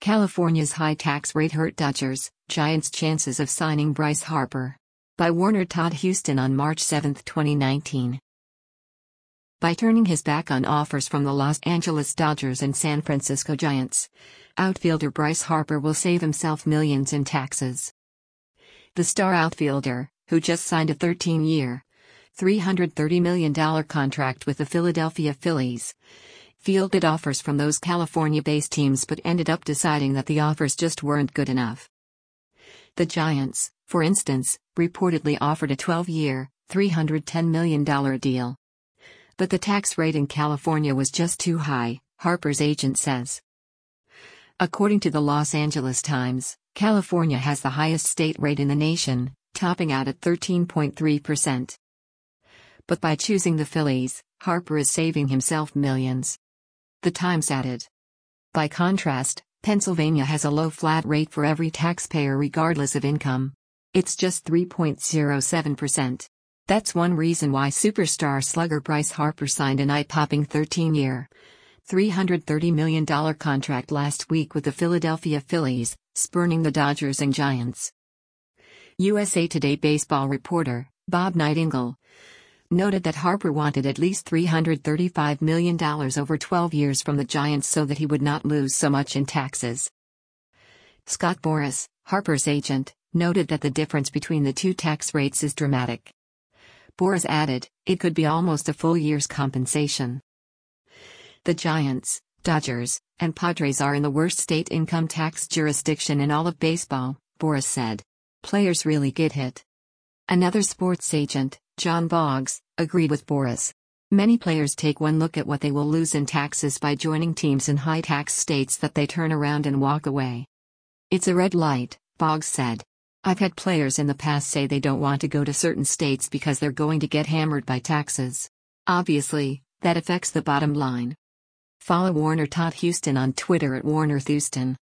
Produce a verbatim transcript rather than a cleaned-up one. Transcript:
California's high tax rate hurt Dodgers, Giants' chances of signing Bryce Harper. By Warner Todd Huston on March seventh, twenty nineteen. By turning his back on offers from the Los Angeles Dodgers and San Francisco Giants, outfielder Bryce Harper will save himself millions in taxes. The star outfielder, who just signed a thirteen-year, three hundred thirty million dollars contract with the Philadelphia Phillies, fielded offers from those California-based teams but ended up deciding that the offers just weren't good enough. The Giants, for instance, reportedly offered a twelve-year, three hundred ten million dollars deal. But the tax rate in California was just too high, Harper's agent says. According to the Los Angeles Times, California has the highest state rate in the nation, topping out at thirteen point three percent. But by choosing the Phillies, Harper is saving himself millions. The Times added. By contrast, Pennsylvania has a low flat rate for every taxpayer regardless of income. It's just three point zero seven percent. That's one reason why superstar slugger Bryce Harper signed an eye-popping thirteen-year, three hundred thirty million dollars contract last week with the Philadelphia Phillies, spurning the Dodgers and Giants. U S A Today baseball reporter, Bob Nightingale, noted that Harper wanted at least three hundred thirty-five million dollars over twelve years from the Giants so that he would not lose so much in taxes. Scott Boras, Harper's agent, noted that the difference between the two tax rates is dramatic. Boras added, it could be almost a full year's compensation. The Giants, Dodgers, and Padres are in the worst state income tax jurisdiction in all of baseball, Boras said. Players really get hit. Another sports agent, John Boggs, agreed with Boras. Many players take one look at what they will lose in taxes by joining teams in high-tax states that they turn around and walk away. It's a red light, Boggs said. I've had players in the past say they don't want to go to certain states because they're going to get hammered by taxes. Obviously, that affects the bottom line. Follow Warner Todd Huston on Twitter at Warner Thuston.